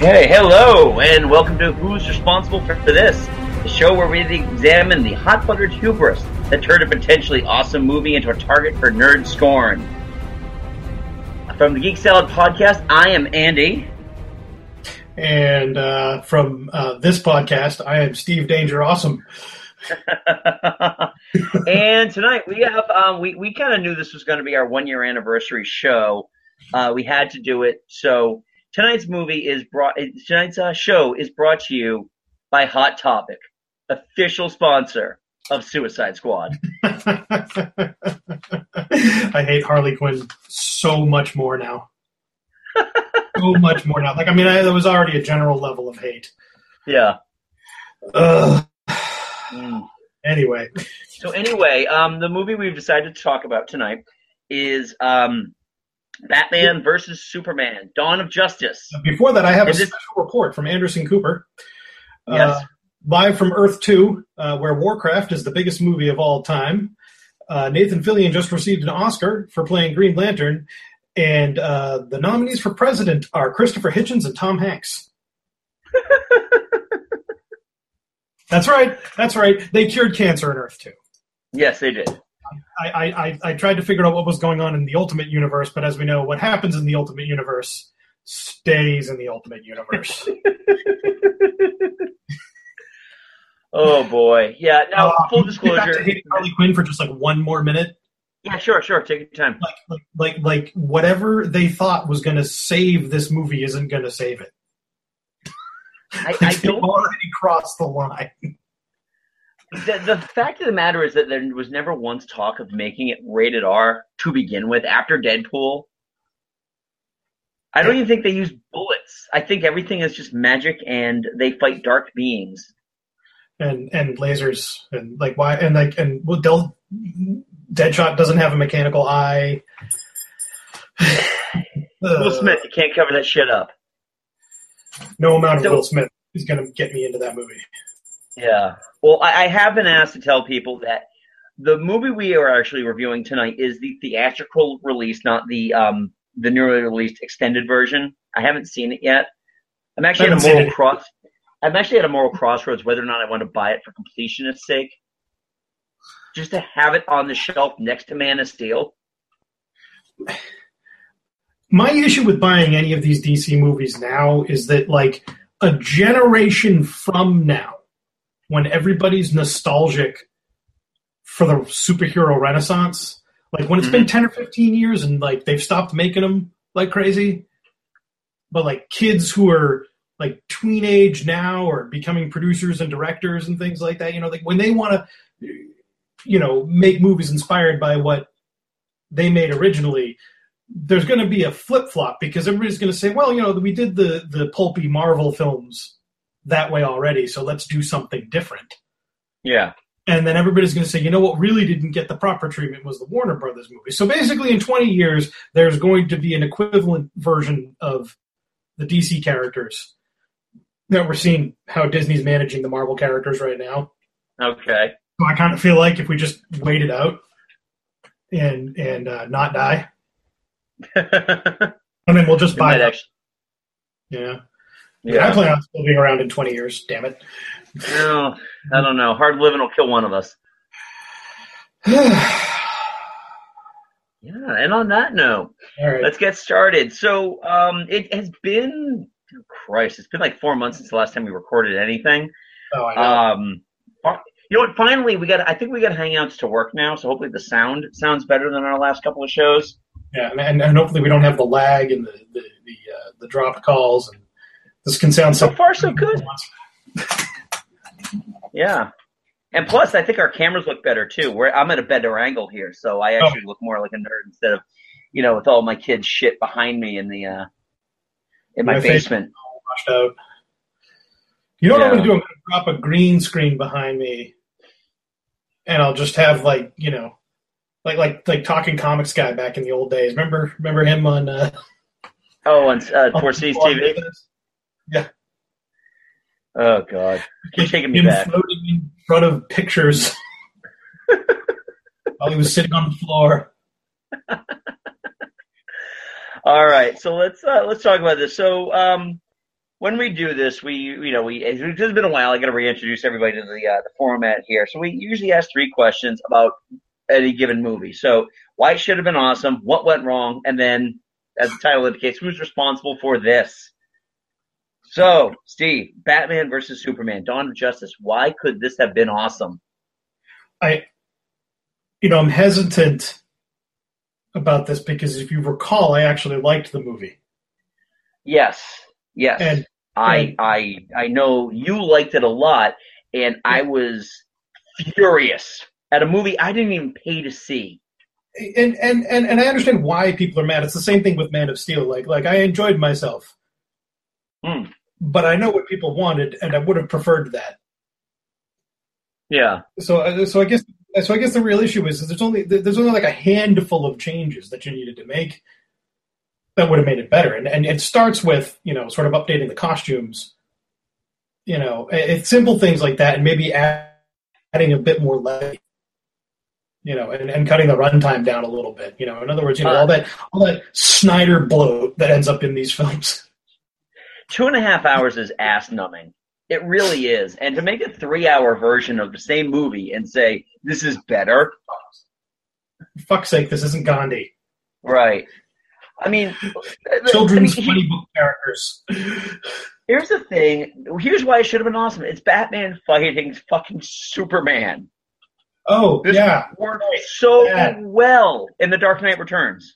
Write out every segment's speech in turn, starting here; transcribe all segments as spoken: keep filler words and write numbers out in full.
Hey, hello, and welcome to Who's Responsible for This, the show where we examine the hot-buttered hubris that turned a potentially awesome movie into a target for nerd scorn. From the Geek Salad Podcast, I am Andy. And uh, from uh, this podcast, I am Steve Danger Awesome. And tonight we have um, we we kind of knew this was going to be our one year anniversary show. Uh, we had to do it, so tonight's movie is brought. Tonight's uh, show is brought to you by Hot Topic, official sponsor of Suicide Squad. I hate Harley Quinn so much more now. So much more now. Like, I mean, I, there was already a general level of hate. Yeah. Ugh. Mm. Anyway. So anyway, um, the movie we've decided to talk about tonight is um, Batman versus Superman: Dawn of Justice. Before that, I have Is a it- special report from Anderson Cooper. Yes. Uh, live from Earth two, uh, where Warcraft is the biggest movie of all time. Uh, Nathan Fillion just received an Oscar for playing Green Lantern, and uh, the nominees for president are Christopher Hitchens and Tom Hanks. That's right. That's right. They cured cancer in Earth two. Yes, they did. I, I, I, I tried to figure out what was going on in the Ultimate Universe, but as we know, what happens in the Ultimate Universe stays in the Ultimate Universe. Oh boy, yeah. Now, Uh, full back disclosure. to hating Harley Quinn for just like one more minute. Yeah, sure, sure. Take your time. Like, like, like, like whatever they thought was going to save this movie isn't going to save it. I, Like, I they've don't. already crossed the line. The, the fact of the matter is that there was never once talk of making it rated R to begin with. After Deadpool, I don't even think they use bullets. I think everything is just magic, and they fight dark beings. And and lasers and like why and like and well, they'll, Deadshot doesn't have a mechanical eye. Will Uh, Smith, you can't cover that shit up. No amount of So- Will Smith is going to get me into that movie. Yeah. Well, I, I have been asked to tell people that the movie we are actually reviewing tonight is the theatrical release, not the um the newly released extended version. I haven't seen it yet. I'm actually at a Haven't seen moral it. cross. I'm actually at a moral crossroads whether or not I want to buy it for completionist's sake, just to have it on the shelf next to Man of Steel. My issue with buying any of these D C movies now is that, like, a generation from now, when everybody's nostalgic for the superhero renaissance, like when it's been ten or fifteen years and like they've stopped making them like crazy, but like kids who are like tween age now or becoming producers and directors and things like that, you know, like when they want to, you know, make movies inspired by what they made originally, there's going to be a flip-flop because everybody's going to say, well, you know, we did the, the pulpy Marvel films that way already, so let's do something different. Yeah. And then everybody's going to say, you know what really didn't get the proper treatment was the Warner Brothers movie. So basically in twenty years, there's going to be an equivalent version of the D C characters that we're seeing how Disney's managing the Marvel characters right now. Okay. So I kind of feel like if we just wait it out and and uh, not die, I and then we'll just buy them. actually, Yeah. yeah. I plan on still being around in twenty years, damn it. No, I don't know. Hard living will kill one of us. Yeah, and on that note, All right. let's get started. So, um, it has been, oh Christ, it's been like four months since the last time we recorded anything. Oh, I know. Um, you know what? Finally, we got. I think we got Hangouts to work now, so hopefully the sound sounds better than our last couple of shows. Yeah, and, and, and hopefully we don't have the lag and the the the, uh, the dropped calls, and this can sound So far, so good. Yeah, and plus, I think our cameras look better too. We're, I'm at a better angle here, so I actually oh. look more like a nerd instead of, you know, with all my kids' shit behind me in the uh, in my, my basement. Washed out. You know what yeah. I'm going to do? I'm going to drop a green screen behind me, and I'll just have like you know, like like like Talking Comics guy back in the old days. Remember remember him on? Uh, oh, on uh, Torsi's T V. Yeah. Oh God, you're taking me him back. Floating in front of pictures while he was sitting on the floor. All right, so let's uh, let's talk about this. So, um, when we do this, we, you know, we, it's been a while. I got to reintroduce everybody to the, uh, the format here. So we usually ask three questions about any given movie. So why it should have been awesome, what went wrong, and then, as the title indicates, who's responsible for this? So, Steve, Batman versus Superman, Dawn of Justice. Why could this have been awesome? I, you know, I'm hesitant about this because if you recall, I actually liked the movie. Yes, yes. And I, and, I, I know you liked it a lot, and I was furious at a movie I didn't even pay to see. And, and, and, and I understand why people are mad. It's the same thing with Man of Steel. Like, like I enjoyed myself, mm. but I know what people wanted, and I would have preferred that. Yeah. So, so I guess, so I guess the real issue is, is there's only there's only like a handful of changes that you needed to make that would have made it better, and and it starts with, you know, sort of updating the costumes, you know, it's simple things like that, and maybe add, adding a bit more levity, you know, and, and cutting the runtime down a little bit, you know. In other words, you know, uh, all that all that Snyder bloat that ends up in these films. Two and a half hours is ass numbing. It really is. And to make a three-hour version of the same movie and say, this is better. For fuck's sake, this isn't Gandhi. Right. I mean... Children's I mean, funny book characters. Here's the thing. Here's why it should have been awesome. It's Batman fighting fucking Superman. Oh, this yeah. worked so yeah. well in The Dark Knight Returns.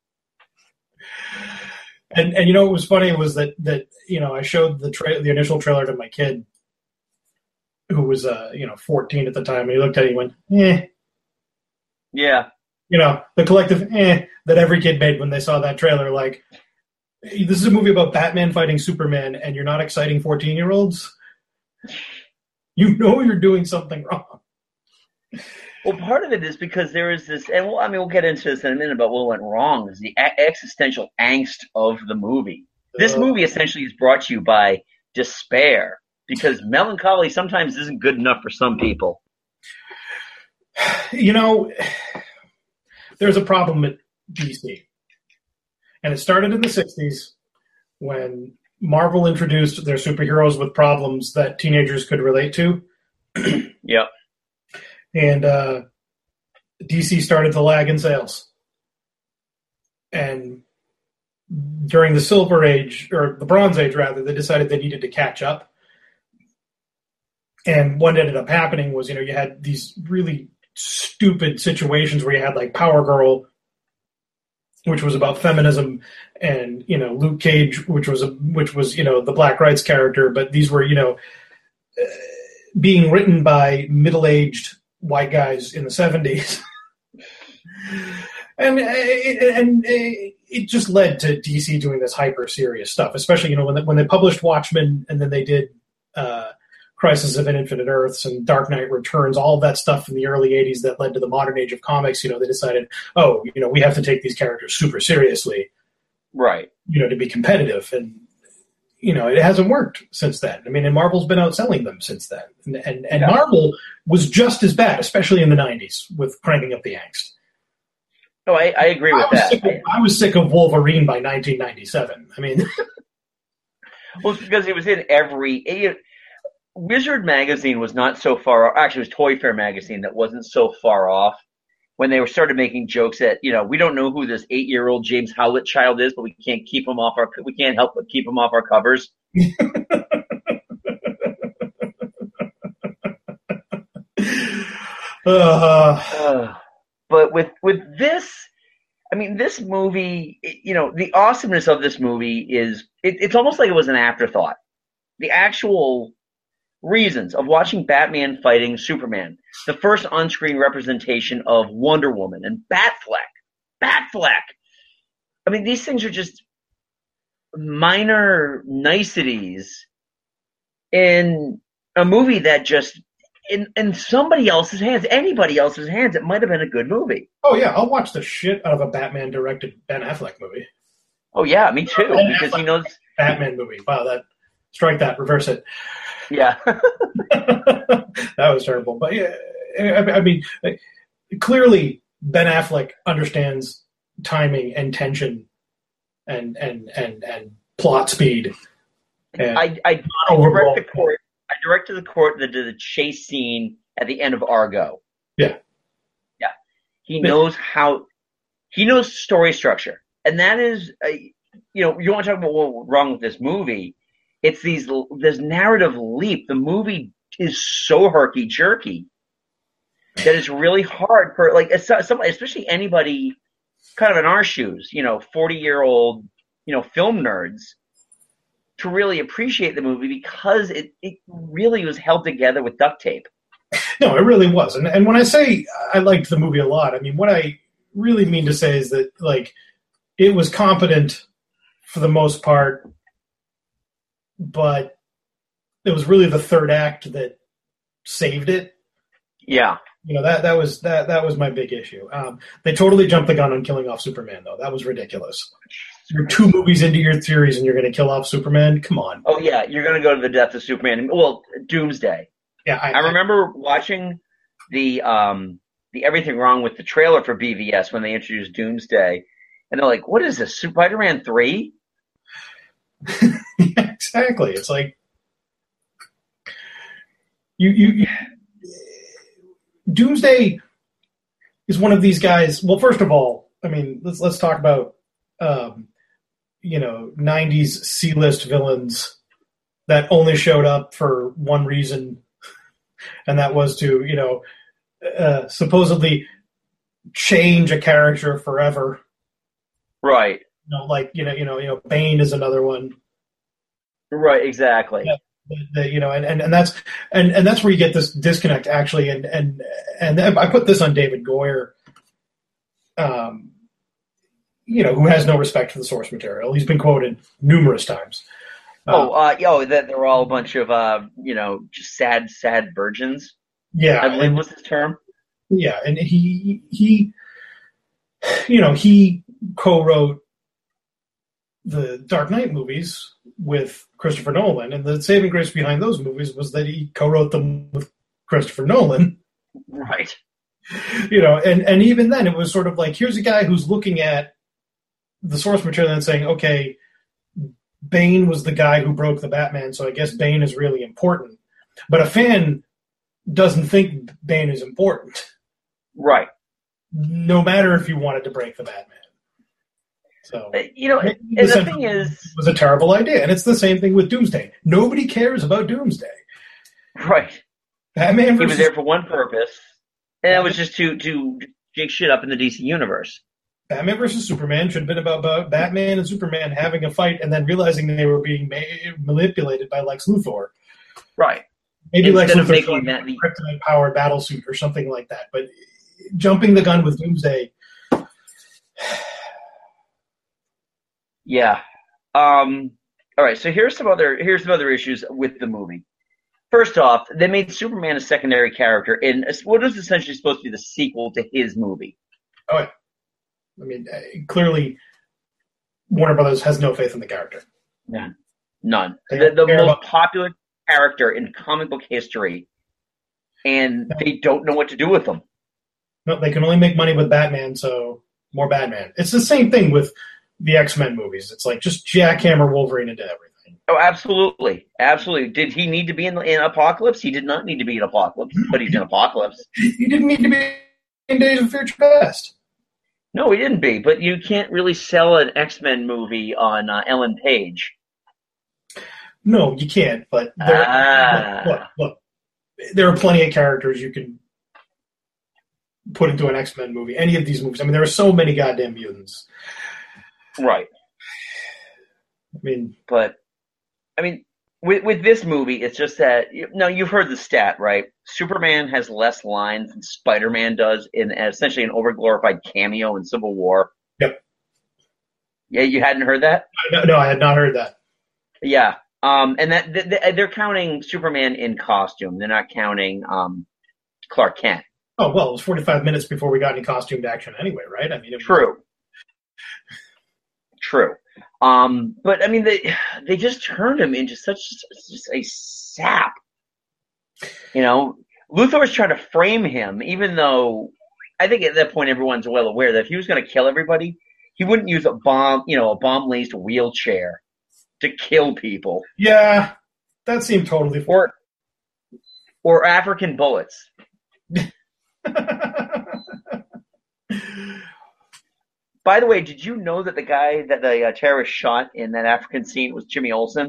And and you know what was funny was that, that you know, I showed the tra- the initial trailer to my kid, who was uh you know fourteen at the time, and he looked at it and went, eh. Yeah. You know, the collective eh that every kid made when they saw that trailer. Like, this is a movie about Batman fighting Superman, and you're not exciting fourteen-year-olds? You know you're doing something wrong. Well, part of it is because there is this, and we'll, I mean, we'll get into this in a minute about what went wrong, is the a- existential angst of the movie. This movie essentially is brought to you by despair, because melancholy sometimes isn't good enough for some people. You know, there's a problem with D C. And it started in the sixties when Marvel introduced their superheroes with problems that teenagers could relate to. Yep. And uh, D C started to lag in sales. And during the Silver Age, or the Bronze Age rather, they decided they needed to catch up. And what ended up happening was, you know, you had these really stupid situations where you had like Power Girl, which was about feminism, and, you know, Luke Cage, which was a, which was, you know, the black rights character, but these were, you know, uh, being written by middle-aged white guys in the seventies. and, and it just led to D C doing this hyper serious stuff, especially, you know, when they, when they published Watchmen, and then they did uh, Crisis of Infinite Earths and Dark Knight Returns, all of that stuff in the early eighties that led to the modern age of comics. You know, they decided, oh, you know, we have to take these characters super seriously, right? You know, to be competitive. And, you know, it hasn't worked since then. I mean, and Marvel's been outselling them since then. And and, and yeah. Marvel was just as bad, especially in the nineties, with cranking up the angst. No, I, I agree with I that. Of, I was sick of Wolverine by nineteen ninety-seven. I mean... Well, it's because it was in every... It, Wizard magazine was not so far... Actually, it was Toy Fair magazine that wasn't so far off when they were started making jokes that, you know, we don't know who this eight-year-old James Howlett child is, but we can't keep him off our... We can't help but keep him off our covers. uh, uh, but with with this, I mean, this movie, you know, the awesomeness of this movie is, it, it's almost like it was an afterthought. The actual reasons of watching Batman fighting Superman, the first on-screen representation of Wonder Woman and Batfleck. Batfleck! I mean, these things are just minor niceties in a movie that just, in, in somebody else's hands, anybody else's hands, it might have been a good movie. Oh, yeah, I'll watch the shit out of a Batman-directed Ben Affleck movie. Oh, yeah, me too, Ben because Affleck he knows... Batman movie. Wow, that... Strike that, reverse it. Yeah. That was terrible. But, yeah, I, I mean, clearly Ben Affleck understands timing and tension and, and, and, and plot speed. Yeah. I, I, I direct the court. I directed the court that did the chase scene at the end of Argo. Yeah. Yeah. He knows how, he knows story structure. And that is, a, you know, you want to talk about what's wrong with this movie. It's these, this narrative leap. The movie is so herky jerky that it's really hard for, like, especially anybody kind of in our shoes, you know, forty year old, you know, film nerds, to really appreciate the movie because it, it really was held together with duct tape. No, it really was. And and when I say I liked the movie a lot, I mean, what I really mean to say is that, like, it was competent for the most part, but it was really the third act that saved it. Yeah. You know, that that was that that was my big issue. Um, they totally jumped the gun on killing off Superman, though. That was ridiculous. You're two movies into your series and you're going to kill off Superman? Come on. Oh, yeah. You're going to go to the death of Superman. Well, Doomsday. Yeah, I, I remember I, watching the um, the Everything Wrong with the trailer for B V S when they introduced Doomsday. And they're like, what is this, Spider-Man three? Yeah, exactly. It's like, you, you, you Doomsday is one of these guys. Well, first of all, I mean, let's let's talk about um, you know, nineties C-list villains that only showed up for one reason, and that was to, you know, uh, supposedly change a character forever. Right. You know, like you know, you know, you know, Bane is another one. Right. Exactly. Yeah. The, you know, and, and, and that's and, and that's where you get this disconnect actually, and and and I put this on David Goyer, um, you know, who has no respect for the source material. He's been quoted numerous times. Oh, uh, yo, that they're all a bunch of uh, you know, just sad, sad virgins. Yeah, I believe was his term. Yeah, and he he, you know, he co-wrote the Dark Knight movies with Christopher Nolan, and the saving grace behind those movies was that he co-wrote them with Christopher Nolan. Right. You know, and, and even then it was sort of like, here's a guy who's looking at the source material and saying, okay, Bane was the guy who broke the Batman, so I guess Bane is really important. But a fan doesn't think Bane is important. Right. No matter if you wanted to break the Batman. So, you know, and the, the thing is, it was a terrible idea, and it's the same thing with Doomsday. Nobody cares about Doomsday. Right. Batman. Versus, he was there for one purpose, and that was just to to jig shit up in the D C universe. Batman versus Superman should have been about, about Batman and Superman having a fight, and then realizing they were being ma- manipulated by Lex Luthor. Right. Maybe Instead Lex Luthor making that the kryptonite powered battle suit or something like that. But jumping the gun with Doomsday. Yeah. Um, all right. So here's some other here's some other issues with the movie. First off, they made Superman a secondary character in what is essentially supposed to be the sequel to his movie. Oh, yeah. I mean, uh, clearly, Warner Brothers has no faith in the character. None. None. The, the most about- popular character in comic book history, and no. they don't know what to do with them. No, they can only make money with Batman, so more Batman. It's the same thing with the X-Men movies. It's like just jackhammer Wolverine into everything. Oh, absolutely. Absolutely. Did he need to be in, in Apocalypse? He did not need to be in Apocalypse, but he's in Apocalypse. He didn't need to be in Days of Future Past. No, he didn't be, but you can't really sell an X-Men movie on uh, Ellen Page. No, you can't, but there, ah. look, look, look, there are plenty of characters you can put into an X-Men movie, any of these movies. I mean, there are so many goddamn mutants. Right. I mean, but I mean, with with this movie, it's just that no, you've heard the stat, right? Superman has less lines than Spider-Man does in essentially an overglorified cameo in Civil War. Yep. Yeah, you hadn't heard that? No, no I had not heard that. Yeah, um, and that they're counting Superman in costume. They're not counting um, Clark Kent. Oh well, it was forty-five minutes before we got any costumed action anyway, right? I mean, it was... true. True. Um, but I mean, they they just turned him into such just a sap. You know, Luthor was trying to frame him, even though I think at that point everyone's well aware that if he was going to kill everybody, he wouldn't use a bomb, you know, a bomb laced wheelchair to kill people. Yeah, that seemed totally fun. Or, or African bullets. By the way, did you know that the guy that the uh, terrorist shot in that African scene was Jimmy Olsen?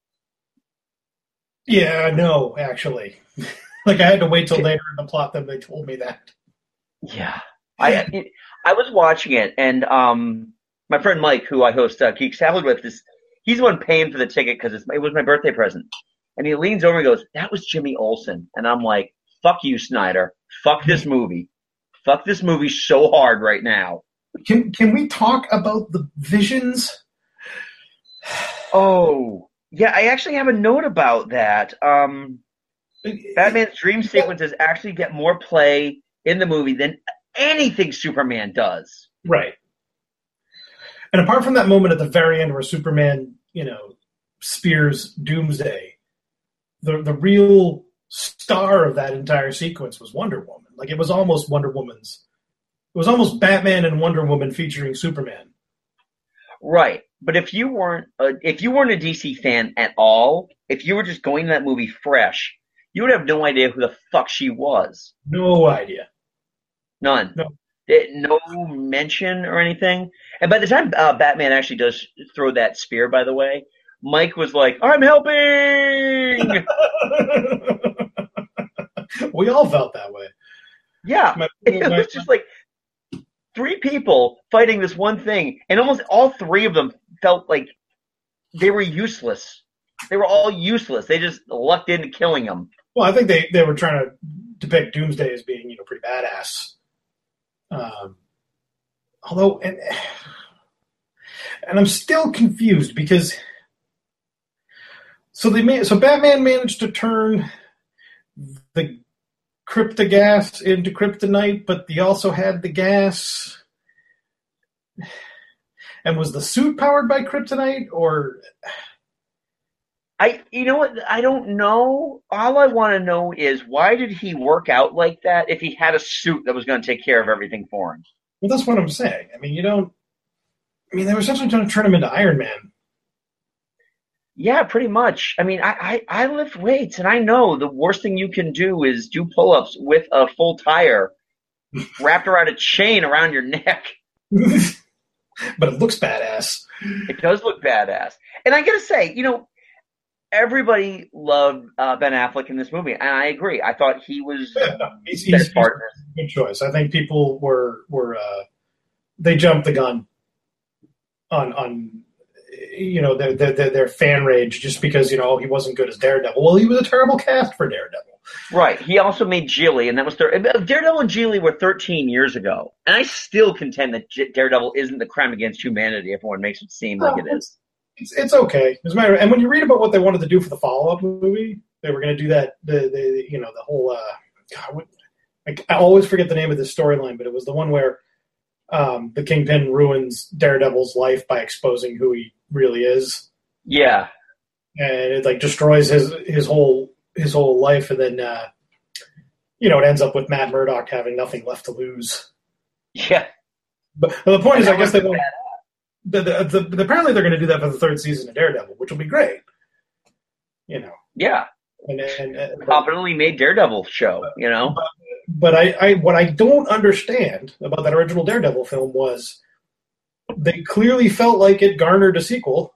Yeah, no, actually. Like, I had to wait till later in the plot that they told me that. Yeah. I it, I was watching it, and um, my friend Mike, who I host uh, Geek Salad with, is, he's the one paying for the ticket because it was my birthday present. And he leans over and goes, that was Jimmy Olsen. And I'm like, fuck you, Snyder. Fuck this movie. Fuck this movie so hard right now. Can can we talk about the visions? Oh, yeah, I actually have a note about that. Um, Batman's dream sequences actually get more play in the movie than anything Superman does. Right. And apart from that moment at the very end where Superman, you know, spears Doomsday, the the real star of that entire sequence was Wonder Woman. Like, it was almost Wonder Woman's. It was almost Batman and Wonder Woman featuring Superman. Right. But if you weren't a, if you weren't a D C fan at all, if you were just going to that movie fresh, you would have no idea who the fuck she was. No idea. None. No. No mention or anything. And by the time uh, Batman actually does throw that spear, by the way, Mike was like, I'm helping! We all felt that way. Yeah. My, it my, was just like three people fighting this one thing, and almost all three of them felt like they were useless. They were all useless. They just lucked into killing them. Well, I think they, they were trying to depict Doomsday as being, you know, pretty badass. Um, although, and, and I'm still confused because so they made, so Batman managed to turn the cryptogas into kryptonite, but he also had the gas. And was the suit powered by kryptonite, or? I, you know what? I don't know. All I want to know is why did he work out like that if he had a suit that was going to take care of everything for him? Well, that's what I'm saying. I mean, you don't. I mean, they were essentially trying to turn him into Iron Man. Yeah, pretty much. I mean, I, I, I lift weights, and I know the worst thing you can do is do pull-ups with a full tire wrapped around a chain around your neck. But it looks badass. It does look badass. And I got to say, you know, everybody loved uh, Ben Affleck in this movie, and I agree. I thought he was yeah, no, he's, the best he's, partner. He's a good choice. I think people were were uh, they jumped the gun on on you know their, their their fan rage just because you know he wasn't good as Daredevil. Well, he was a terrible cast for Daredevil. Right. He also made Geely, and that was thir- Daredevil and Geely were thirteen years ago, and I still contend that J- Daredevil isn't the crime against humanity. Everyone makes it seem like oh, it is. It's it's okay. As a matter, and when you read about what they wanted to do for the follow up movie, they were going to do that. The, the you know the whole. Uh, God, what, I, I always forget the name of this storyline, but it was the one where um, the Kingpin ruins Daredevil's life by exposing who he really is. Yeah, and it like destroys his his whole his whole life, and then uh, you know it ends up with Matt Murdock having nothing left to lose. Yeah, but, but the point and is, I guess they want. Bad. The, the, the, apparently they're going to do that for the third season of Daredevil, which will be great. You know. Yeah. And, and, and confidently made Daredevil show, you know. But, but I, I, what I don't understand about that original Daredevil film was they clearly felt like it garnered a sequel.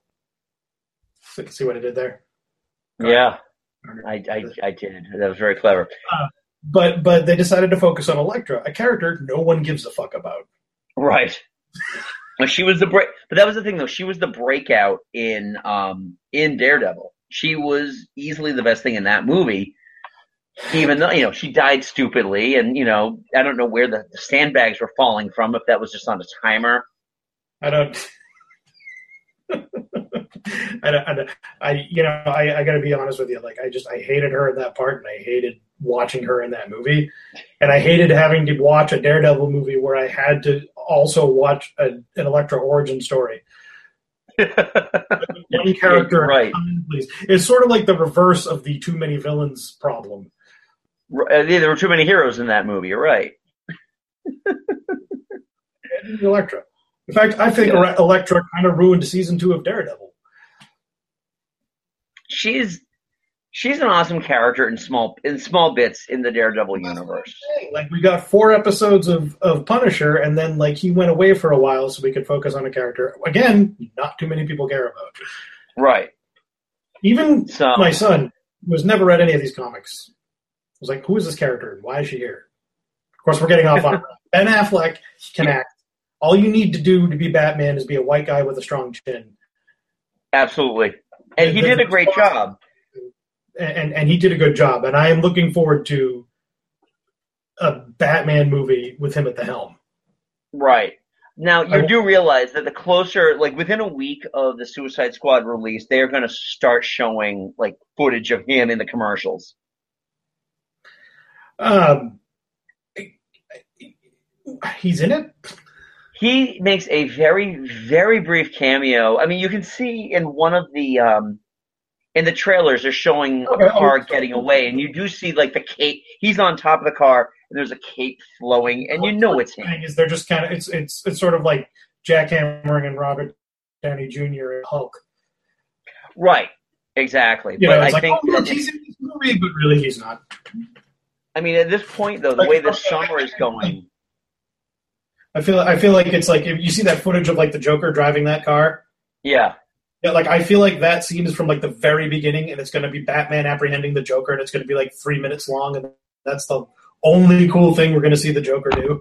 See what I did there? Yeah, I, I, I did. That was very clever. Uh, but but they decided to focus on Elektra, a character no one gives a fuck about. Right. She was the break, but that was the thing though. She was the breakout in um in Daredevil. She was easily the best thing in that movie, even though you know she died stupidly, and you know I don't know where the, the sandbags were falling from. If that was just on a timer, I don't. I, I, I, you know, I, I got to be honest with you. Like, I just I hated her in that part, and I hated watching her in that movie, and I hated having to watch a Daredevil movie where I had to also watch a, an Elektra origin story. One character, right? Please. It's sort of like the reverse of the too many villains problem. There were too many heroes in that movie. You're right. Elektra. In fact, I think yeah. Elektra kind of ruined season two of Daredevil. she's she's an awesome character in small in small bits in the Daredevil universe. Like we got four episodes of, of Punisher, and then like he went away for a while so we could focus on a character. Again, not too many people care about. Right. Even so, my son, who has never read any of these comics, was like, "Who is this character and why is she here?" Of course, we're getting off on Ben Affleck can act. All you need to do to be Batman is be a white guy with a strong chin. Absolutely, and, and he did a great job. And and he did a good job, and I am looking forward to a Batman movie with him at the helm. Right. Now, you do realize that the closer, like within a week of the Suicide Squad release, they're going to start showing like footage of him in the commercials. Um, he's in it? He makes a very, very brief cameo. I mean, you can see in one of the... Um, In the trailers, they're showing okay, a car oh, getting away, and you do see like the cape. He's on top of the car, and there's a cape flowing, and you know it's him. Is they're just kind of it's it's it's sort of like Jack Hammering and Robert Downey Junior and Hulk. Right. Exactly. You but know, it's I like, think oh, look, he's in this movie, but really he's not. I mean, at this point, though, the like, way the summer is going, I feel I feel like it's like if you see that footage of like the Joker driving that car. Yeah. Yeah, like I feel like that scene is from like the very beginning, and it's going to be Batman apprehending the Joker, and it's going to be like three minutes long, and that's the only cool thing we're going to see the Joker do.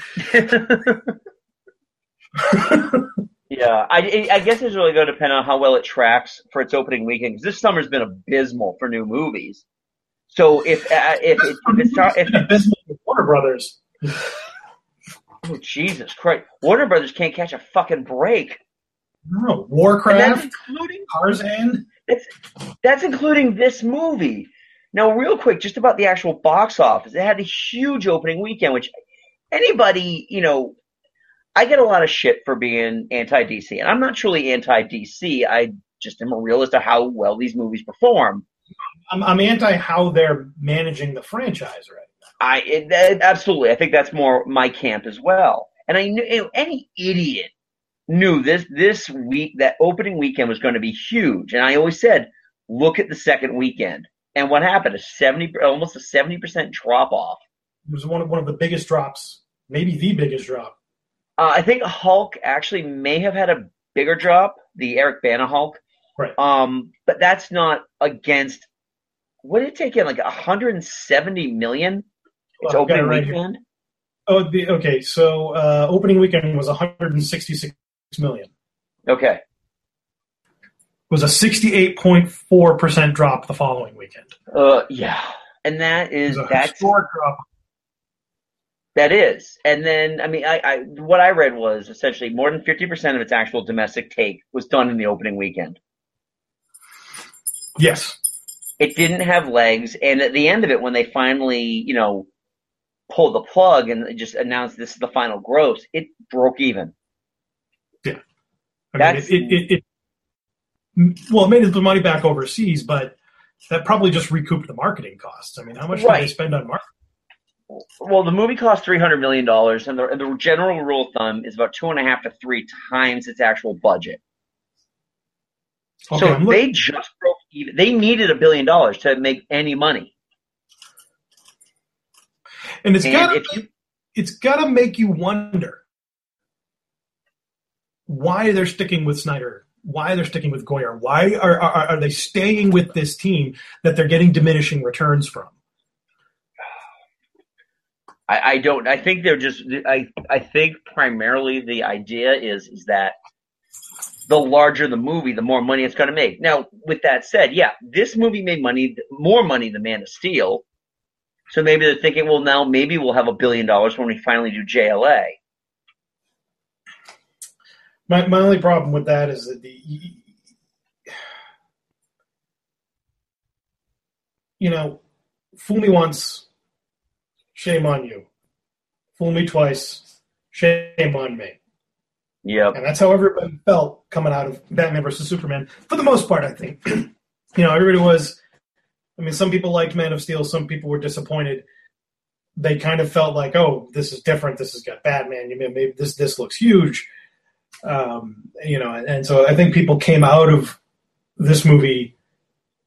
Yeah, I, I guess it's really going to depend on how well it tracks for its opening weekend, because this summer's been abysmal for new movies. So if uh, if it, if it start if abysmal with Warner Brothers, oh Jesus Christ, Warner Brothers can't catch a fucking break. No, Warcraft, that's including Tarzan. That's, that's including this movie. Now, real quick, just about the actual box office. It had a huge opening weekend, which anybody, you know, I get a lot of shit for being anti-D C, and I'm not truly anti-D C. I just am a realist of how well these movies perform. I'm, I'm anti how they're managing the franchise right now. I it, it, absolutely. I think that's more my camp as well. And I knew you know, any idiot knew this this week that opening weekend was going to be huge, and I always said, look at the second weekend, and what happened? A seventy, almost a seventy percent drop off. It was one of one of the biggest drops, maybe the biggest drop. Uh, I think Hulk actually may have had a bigger drop, the Eric Bana Hulk, right? Um, but that's not against. What did it take in like one hundred seventy million? It's well, opening right weekend. Here. Oh, the, okay. So uh, opening weekend was one hundred sixty-six million. Okay. It was a sixty-eight point four percent drop the following weekend. Uh, yeah. And that is, that's, historic drop. That is. And then, I mean, I, I, what I read was essentially more than fifty percent of its actual domestic take was done in the opening weekend. Yes. It didn't have legs. And at the end of it, when they finally, you know, pulled the plug and just announced this is the final gross, it broke even. Yeah. I That's, mean, it, it, it, it, well, it made the money back overseas, but that probably just recouped the marketing costs. I mean, how much right. did they spend on marketing? Well, the movie cost three hundred million dollars, and the, and the general rule of thumb is about two and a half to three times its actual budget. Okay, so I'm they just broke even. They needed a billion dollars to make any money. And it's got to it's got to make you wonder why they're sticking with Snyder, why they're sticking with Goyer, why are, are are they staying with this team that they're getting diminishing returns from? I, I don't. I think they're just. I I think primarily the idea is is that the larger the movie, the more money it's going to make. Now, with that said, yeah, this movie made money, more money than Man of Steel. So maybe they're thinking, well, now maybe we'll have a billion dollars when we finally do J L A. My my only problem with that is that the you know, fool me once, shame on you. Fool me twice, shame on me. Yeah, and that's how everybody felt coming out of Batman versus Superman. For the most part, I think. you know, everybody was. I mean, some people liked Man of Steel. Some people were disappointed. They kind of felt like, oh, this is different. This has got Batman. You know, maybe this this looks huge. Um, you know, and, and so I think people came out of this movie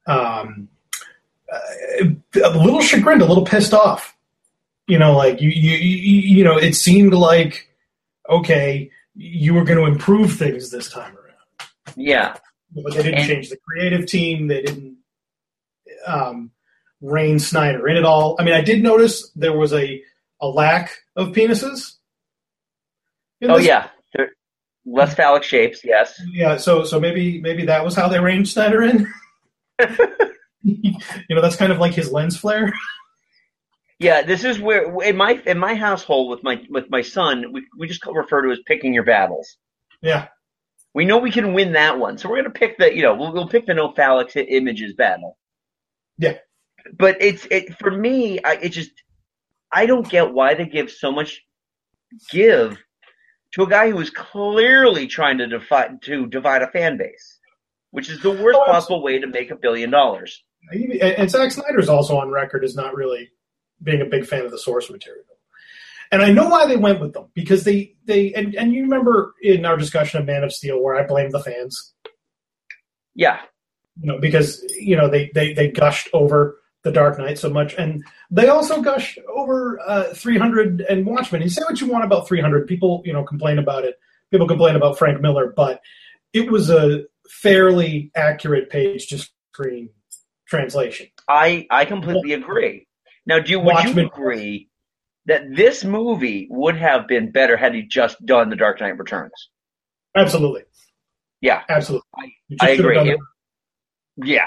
um, uh, a little chagrined, a little pissed off. You know, like you, you, you, you know, it seemed like okay, you were going to improve things this time around. Yeah, but they didn't and, change the creative team. They didn't um, rein Snyder in at all. I mean, I did notice there was a a lack of penises. Oh yeah. They're less phallic shapes, yes. Yeah, so so maybe maybe that was how they reined Snyder in. You know, that's kind of like his lens flare. Yeah, this is where in my in my household with my with my son, we we just refer to as picking your battles. Yeah, we know we can win that one, so we're gonna pick the you know we'll, we'll pick the no phallic images battle. Yeah, but it's it for me. I, it just I don't get why they give so much give to a guy who is clearly trying to divide to divide a fan base, which is the worst oh, possible way to make a billion dollars. And Zack Snyder's also on record as not really being a big fan of the source material. And I know why they went with them, because they, they and, and you remember in our discussion of Man of Steel where I blamed the fans. Yeah. You know, because, you know, they, they, they gushed over The Dark Knight so much, and they also gush over uh, three hundred and Watchmen. You say what you want about three hundred. People, you know, complain about it. People complain about Frank Miller, but it was a fairly accurate page-to-screen translation. I, I completely agree. Now, do you, would Watchmen, you agree that this movie would have been better had he just done The Dark Knight Returns? Absolutely. Yeah. Absolutely. I, I agree. It, yeah.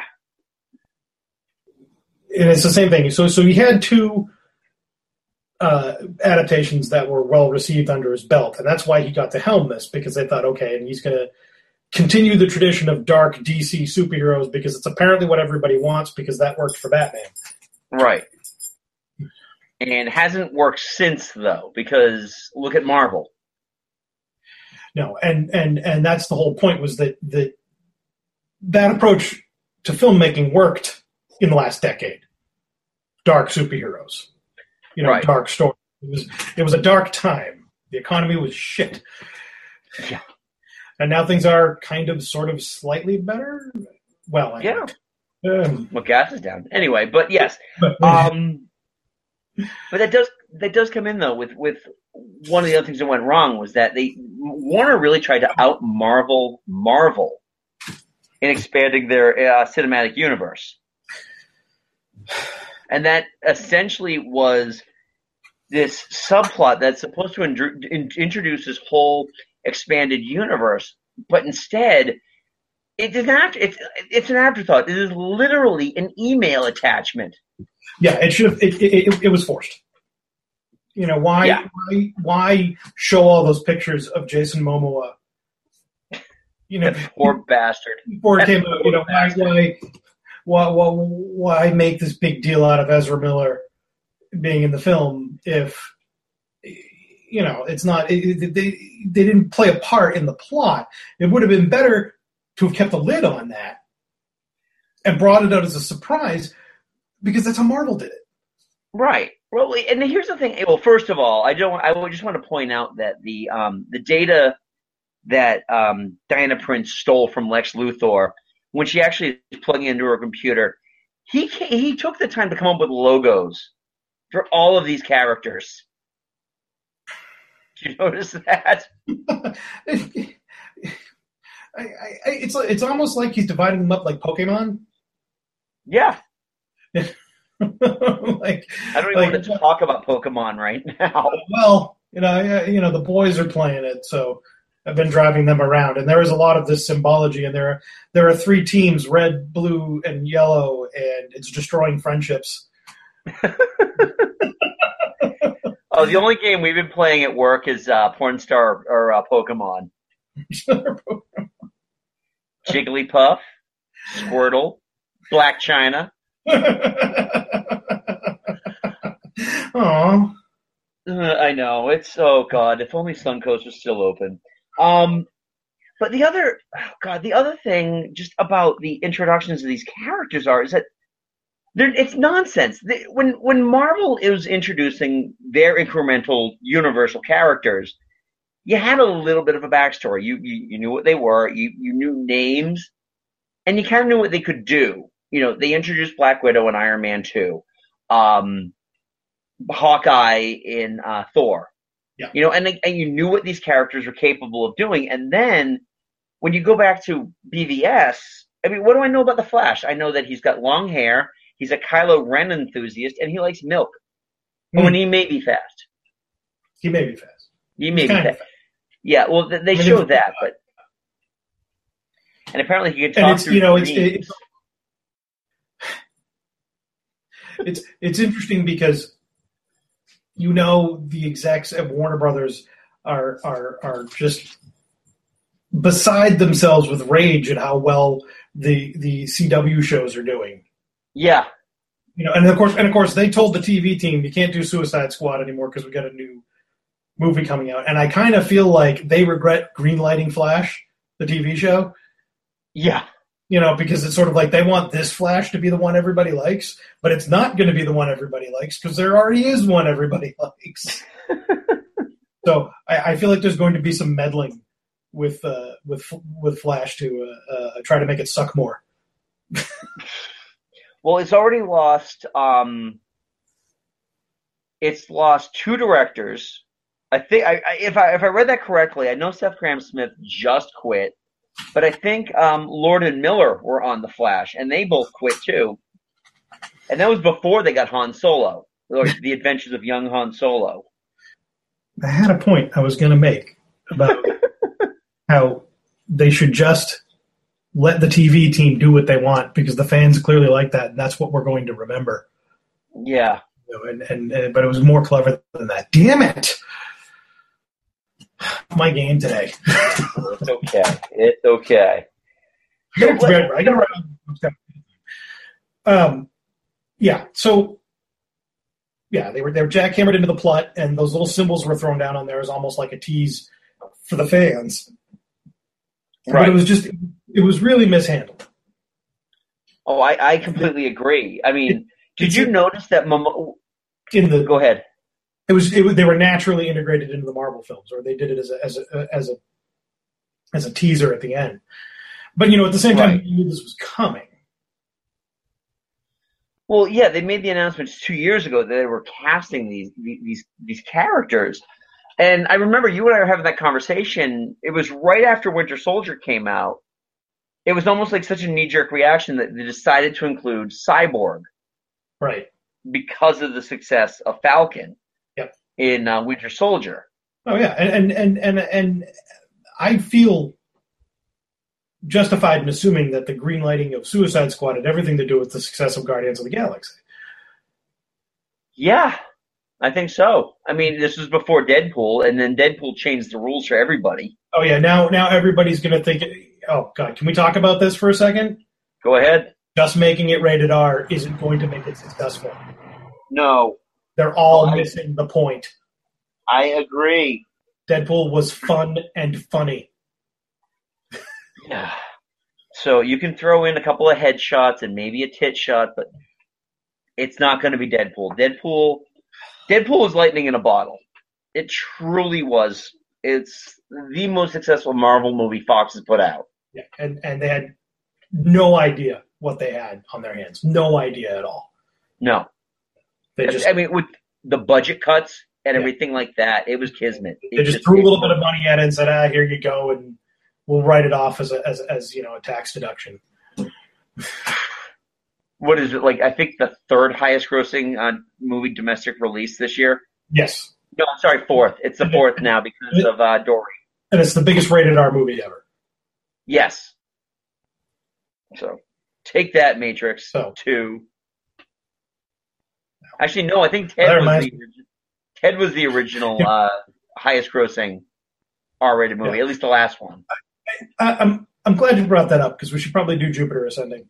And it's the same thing. So, so he had two uh, adaptations that were well received under his belt, and that's why he got to helm this, because they thought, okay, and he's going to continue the tradition of dark D C superheroes because it's apparently what everybody wants, because that worked for Batman. Right. And hasn't worked since, though, because look at Marvel. No, and and and that's the whole point, was that that that approach to filmmaking worked in the last decade. Dark superheroes, you know, right. Dark stories. It was it was a dark time. The economy was shit. Yeah. And now things are kind of, sort of, slightly better. Well, I yeah. Um, well, gas is down anyway, but yes. um, but that does that does come in though with with one of the other things that went wrong was that they Warner really tried to out Marvel Marvel in expanding their uh, cinematic universe. And that essentially was this subplot that's supposed to in- in- introduce this whole expanded universe, but instead, it is not. It's it's an afterthought. It is literally an email attachment. Yeah, it should. Have, it, it it was forced. You know why? Yeah. Why why show all those pictures of Jason Momoa? You know, that poor bastard. Before it came out, you know why why. Why, why, why make this big deal out of Ezra Miller being in the film if, you know, it's not, it, they, they didn't play a part in the plot. It would have been better to have kept a lid on that and brought it out as a surprise, because that's how Marvel did it. Right. Well, and here's the thing. Well, first of all, I don't, I just want to point out that the, um, the data that, um, Diana Prince stole from Lex Luthor, when she actually is plugging into her computer, he he took the time to come up with logos for all of these characters. Did you notice that? I, I, it's it's almost like he's dividing them up like Pokemon. Yeah. like, I don't even like, want to talk about Pokemon right now. Well, you know, you know, the boys are playing it, so I've been driving them around, and there is a lot of this symbology, and there are, there are three teams, red, blue, and yellow, and it's destroying friendships. Oh, the only game we've been playing at work is uh, Pornstar or uh, Pokemon. Jigglypuff, Squirtle, Black China. Aww. Uh, I know. It's, oh God, if only Suncoast was still open. Um, but the other, oh God, the other thing just about the introductions of these characters are is that it's nonsense. They, when when Marvel is introducing their incremental universal characters, you had a little bit of a backstory. You you, you knew what they were. You you knew names, and you kind of knew what they could do. you know, they introduced Black Widow in Iron Man two, um, Hawkeye in uh, Thor. Yeah. You know, and and you knew what these characters were capable of doing. And then when you go back to B V S, I mean, what do I know about the Flash? I know that he's got long hair, he's a Kylo Ren enthusiast, and he likes milk. Mm. Oh, and he may be fast. He may be fast. He may he's be fast. fast. Yeah, well, they I mean, showed that, but and apparently he could talk it's, through you know, it's, it's it's it's interesting because you know the execs at Warner Brothers are are are just beside themselves with rage at how well the the C W shows are doing. Yeah, you know, and of course, and of course, they told the T V team you can't do Suicide Squad anymore because we got a new movie coming out, and I kind of feel like they regret greenlighting Flash, the T V show. Yeah. You know, because it's sort of like they want this Flash to be the one everybody likes, but it's not going to be the one everybody likes because there already is one everybody likes. So I, I feel like there's going to be some meddling with uh, with with Flash to uh, uh, try to make it suck more. Well, it's already lost. Um, it's lost two directors. I think I, I, if I if I read that correctly, I know Seth Grahame-Smith just quit. But I think um, Lord and Miller were on The Flash, and they both quit too. And that was before they got Han Solo, or The Adventures of Young Han Solo. I had a point I was going to make about how they should just let the T V team do what they want because the fans clearly like that, and that's what we're going to remember. Yeah. You know, and, and, and but it was more clever than that. Damn it! My game today. It's okay. It's okay. I gotta, I gotta, um, yeah. So, yeah, they were they were jackhammered into the plot, and those little symbols were thrown down on there as almost like a tease for the fans. Right. But it was just it was really mishandled. Oh, I, I completely agree. I mean, it, did you notice that? Momo- in the go ahead. It was, it was they were naturally integrated into the Marvel films, or they did it as a as a as a as a teaser at the end. But you know, at the same time, right. You knew this was coming. Well, yeah, they made the announcements two years ago that they were casting these these these characters, and I remember you and I were having that conversation. It was right after Winter Soldier came out. It was almost like such a knee jerk reaction that they decided to include Cyborg, right, because of the success of Falcon. Yep. In uh, Winter Soldier. Oh yeah, and and and and I feel justified in assuming that the greenlighting of Suicide Squad had everything to do with the success of Guardians of the Galaxy. Yeah, I think so. I mean, this was before Deadpool, and then Deadpool changed the rules for everybody. Oh yeah, now now everybody's going to think. Oh God, can we talk about this for a second? Go ahead. Just making it rated R isn't going to make it successful. No. They're all well, missing the point. I agree. Deadpool was fun and funny. Yeah. So you can throw in a couple of headshots and maybe a tit shot, but it's not going to be Deadpool. Deadpool, Deadpool was lightning in a bottle. It truly was. It's the most successful Marvel movie Fox has put out. Yeah, and, and they had no idea what they had on their hands. No idea at all. No. They just, I mean, with the budget cuts and yeah. everything like that, it was kismet. It they just, just threw a little bit of money at it and said, "Ah, here you go," and we'll write it off as a, as as you know a tax deduction. What is it like? I think the third highest grossing uh, movie domestic release this year. Yes. No, I'm sorry, fourth. It's the fourth now because it, of uh, Dory. And it's the biggest rated R movie ever. Yes. So take that, Matrix so. two. Actually, no. I think Ted was the Ted was the original yeah. uh, highest grossing R-rated movie, yeah. at least the last one. I, I'm I'm glad you brought that up because we should probably do Jupiter Ascending.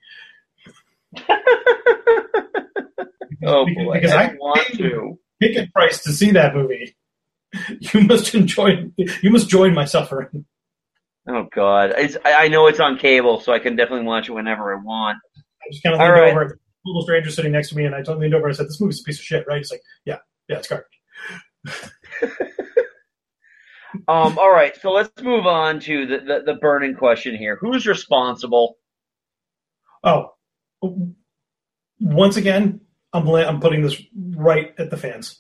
oh because, boy, because I, I want to ticket price to see that movie. You must enjoy. You must join my suffering. Oh God, it's, I know it's on cable, so I can definitely watch it whenever I want. I just kind of leaned right. over. A little stranger sitting next to me, and I leaned over and I said, "This movie's a piece of shit, right?" He's like, "Yeah, yeah, it's garbage." um. All right, so let's move on to the, the, the burning question here: who's responsible? Oh, once again, I'm I'm putting this right at the fans.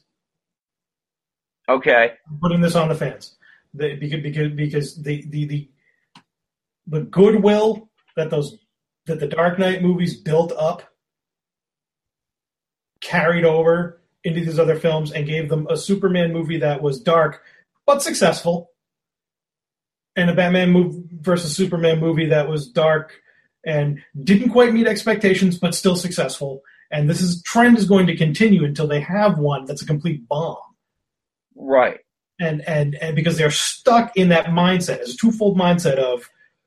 Okay. I'm putting this on the fans. The, because because because the, the the the goodwill that those that the Dark Knight movies built up carried over into these other films and gave them a Superman movie that was dark but successful, and a Batman movie versus Superman movie that was dark and didn't quite meet expectations but still successful. And this is trend is going to continue until they have one that's a complete bomb. Right. And and and because they're stuck in that mindset, it's a twofold mindset of,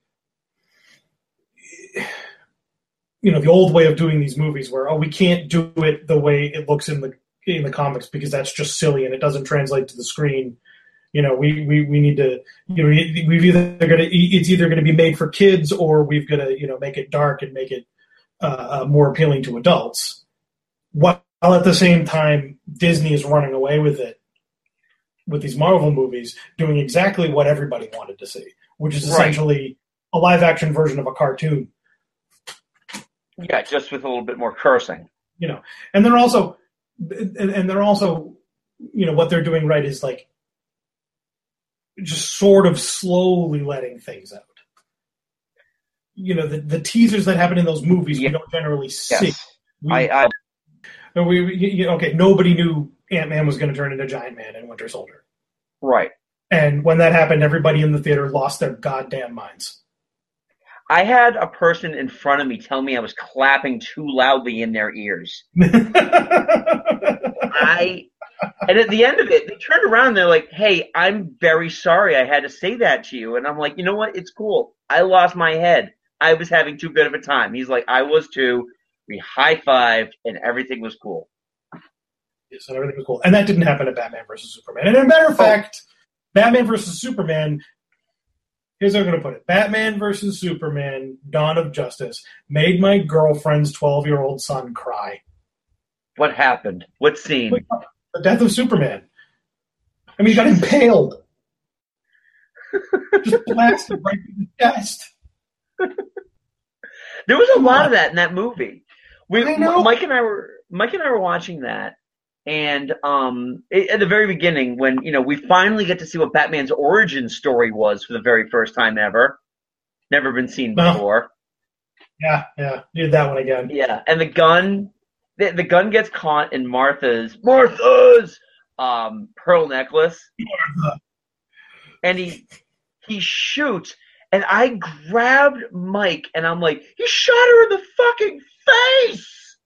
you know, the old way of doing these movies where, oh, we can't do it the way it looks in the in the comics because that's just silly and it doesn't translate to the screen. You know, we, we, we need to, you know, we've either going to, it's either going to be made for kids or we've got to, you know, make it dark and make it uh, uh, more appealing to adults. While at the same time, Disney is running away with it, with these Marvel movies, doing exactly what everybody wanted to see, which is essentially right. a live action version of a cartoon. Yeah, just with a little bit more cursing. You know, and they're also, and, and they're also, you know, what they're doing right is like, just sort of slowly letting things out. You know, the, the teasers that happen in those movies yeah. we don't generally see. Yes. We, I, I, we, we, you know, okay, nobody knew Ant-Man was going to turn into Giant Man and Winter Soldier. Right. And when that happened, everybody in the theater lost their goddamn minds. I had a person in front of me tell me I was clapping too loudly in their ears. I... And at the end of it, they turned around and they're like, hey, I'm very sorry I had to say that to you. And I'm like, you know what? It's cool. I lost my head. I was having too good of a time. He's like, I was too. We high-fived and everything was cool. Yes, and everything was cool. And that didn't happen at Batman versus Superman. And as a matter of fact, oh. Batman versus Superman, here's how I'm going to put it. Batman versus Superman, Dawn of Justice, made my girlfriend's twelve-year-old son cry. What happened? What scene? The death of Superman. I mean, he got impaled. Just blasted right in the chest. There was a lot of that in that movie. We, I know. Mike and I were Mike and I were watching that, and um, it, at the very beginning, when you know we finally get to see what Batman's origin story was for the very first time ever, never been seen before. Yeah, yeah, did that one again. Yeah, and the gun. The, the gun gets caught in Martha's Martha's um, pearl necklace, Martha. And he he shoots, and I grabbed Mike, and I'm like, he shot her in the fucking face.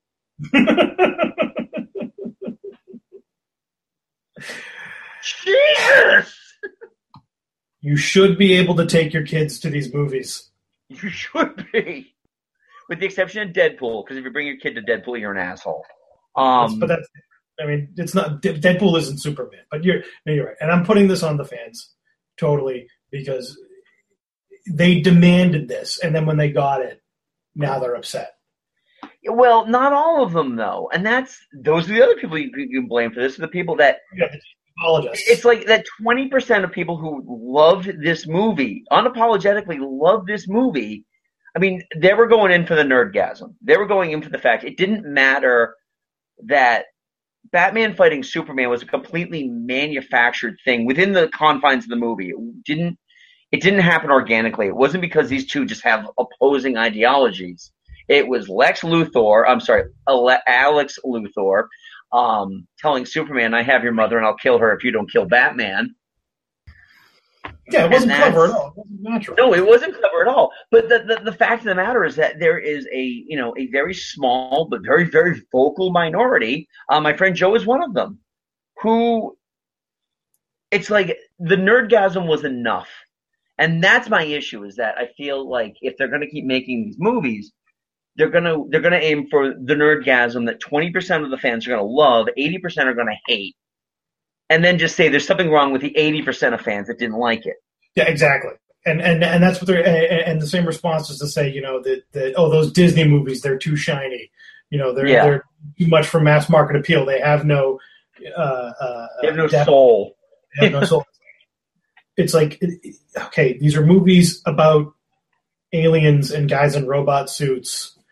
Jesus! You should be able to take your kids to these movies. You should be. With the exception of Deadpool, because if you bring your kid to Deadpool, you're an asshole. Um, but that's, I mean, it's not Deadpool isn't Superman, but you're no, you're right. And I'm putting this on the fans totally because they demanded this, and then when they got it, now they're upset. Well, not all of them though, and that's those are the other people you, you can blame for this. Are the people that yeah, the apologists. It's like that twenty percent of people who loved this movie, unapologetically loved this movie. I mean, they were going in for the nerdgasm. They were going in for the fact it didn't matter that Batman fighting Superman was a completely manufactured thing within the confines of the movie. It didn't it didn't happen organically. It wasn't because these two just have opposing ideologies. It was Lex Luthor, I'm sorry, Alex Luthor, um, telling Superman, I have your mother and I'll kill her if you don't kill Batman. Yeah, it wasn't clever at all. It wasn't natural. No, it wasn't clever at all. But the, the the fact of the matter is that there is a you know a very small but very very vocal minority. Uh, my friend Joe is one of them. Who it's like the nerdgasm was enough, and that's my issue. Is that I feel like if they're going to keep making these movies, they're gonna they're gonna aim for the nerdgasm that twenty percent of the fans are going to love, eighty percent are going to hate. And then just say there's something wrong with the eighty percent of fans that didn't like it. Yeah, exactly. And and and that's what they're and, and the same response is to say, you know, that, that oh, those Disney movies, they're too shiny. You know, they're yeah. they're too much for mass market appeal. They have no uh, uh they have no depth. soul. They have no soul. It's like okay, these are movies about aliens and guys in robot suits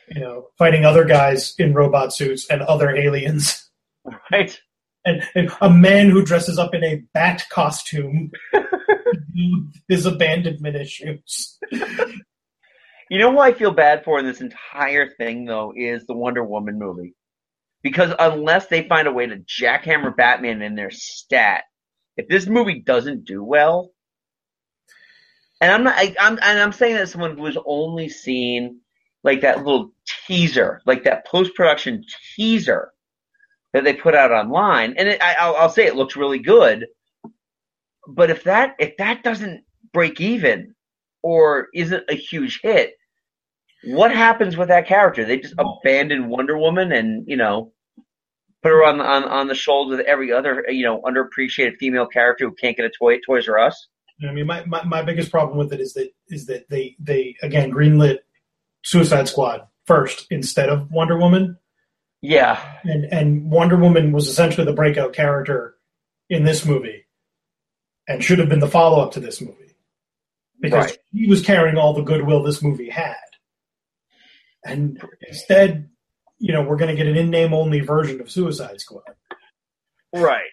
you know, fighting other guys in robot suits and other aliens. Right. And, and a man who dresses up in a bat costume his abandonment issues. You know who I feel bad for in this entire thing, though, is the Wonder Woman movie. Because unless they find a way to jackhammer Batman in their stat, if this movie doesn't do well, and I'm not, I, I'm, and I'm saying that as someone who has only seen like that little teaser, like that post-production teaser that they put out online, and it, I, I'll, I'll say it looks really good. But if that if that doesn't break even or isn't a huge hit, what happens with that character? They just abandon Wonder Woman and, you know, put her on on on the shoulders of every other, you know, underappreciated female character who can't get a toy at Toys R Us. I mean, my, my, my biggest problem with it is that is that they they again greenlit Suicide Squad first instead of Wonder Woman. Yeah, and and Wonder Woman was essentially the breakout character in this movie, and should have been the follow up to this movie, because right. he was carrying all the goodwill this movie had, and instead, you know, we're going to get an in name only version of Suicide Squad. Right.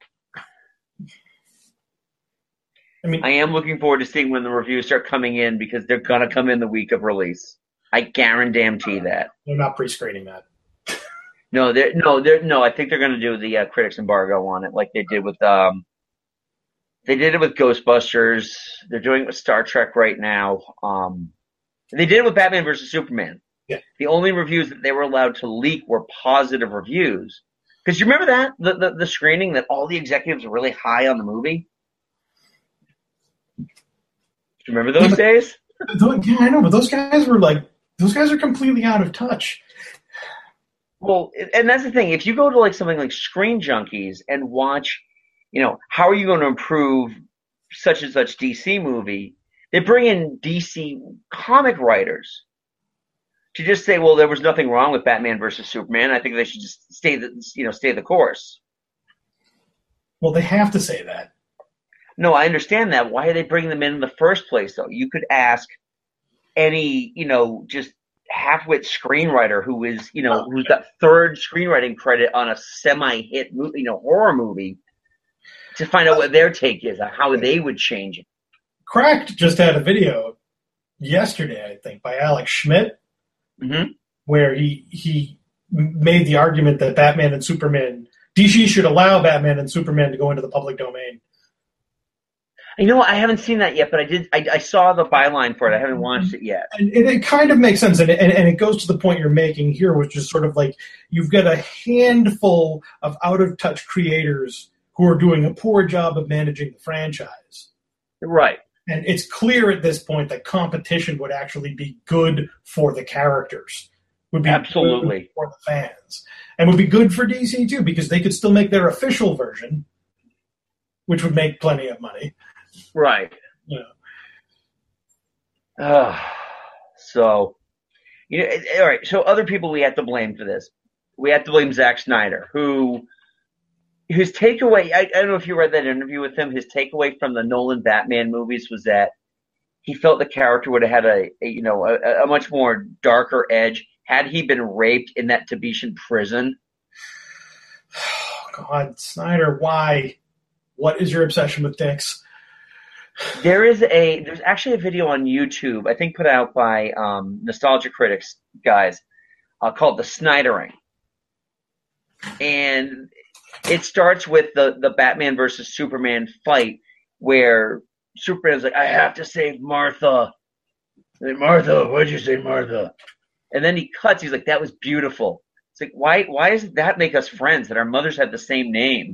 I mean, I am looking forward to seeing when the reviews start coming in, because they're going to come in the week of release. I guarantee that. They're not pre-screening that. No, they're no, they're no. I think they're going to do the uh, critics embargo on it, like they did with um, they did it with Ghostbusters. They're doing it with Star Trek right now. Um, they did it with Batman versus Superman. Yeah. The only reviews that they were allowed to leak were positive reviews. Because you remember that the, the the screening that all the executives were really high on the movie. Do you remember those yeah, days? Yeah, I know, but those guys were like, those guys are completely out of touch. Well, and that's the thing. If you go to like something like Screen Junkies and watch, you know, how are you going to improve such and such D C movie? They bring in D C comic writers to just say, well, there was nothing wrong with Batman versus Superman. I think they should just stay the, you know, stay the course. Well, they have to say that. No, I understand that. Why are they bringing them in in the first place, though? You could ask any, you know, just half-wit screenwriter who is, you know, who's got third screenwriting credit on a semi-hit, movie, you know, horror movie, to find out what their take is, how they would change it. Cracked just had a video yesterday, I think, by Alex Schmidt, mm-hmm. where he he made the argument that Batman and Superman, D C should allow Batman and Superman to go into the public domain. You know what? I haven't seen that yet, but I did. I, I saw the byline for it. I haven't watched it yet. And, and it kind of makes sense, and it, and, and it goes to the point you're making here, which is sort of like you've got a handful of out-of-touch creators who are doing a poor job of managing the franchise. Right. And it's clear at this point that competition would actually be good for the characters. Would be absolutely good for the fans. And would be good for D C, too, because they could still make their official version, which would make plenty of money. Right. Yeah. Uh, so, you know, all right. So, other people we have to blame for this. We have to blame Zack Snyder, who his takeaway. I, I don't know if you read that interview with him. His takeaway from the Nolan Batman movies was that he felt the character would have had a, a you know a, a much more darker edge had he been raped in that Tibetian prison. Oh, God, Snyder, why? What is your obsession with dicks? There is a there's actually a video on YouTube, I think put out by um, Nostalgia Critics guys, uh, called The Snydering. And it starts with the, the Batman versus Superman fight where Superman's like, I have to save Martha. Like, Martha, why'd you say Martha? And then he cuts, he's like, that was beautiful. It's like, why why does that make us friends, that our mothers have the same name?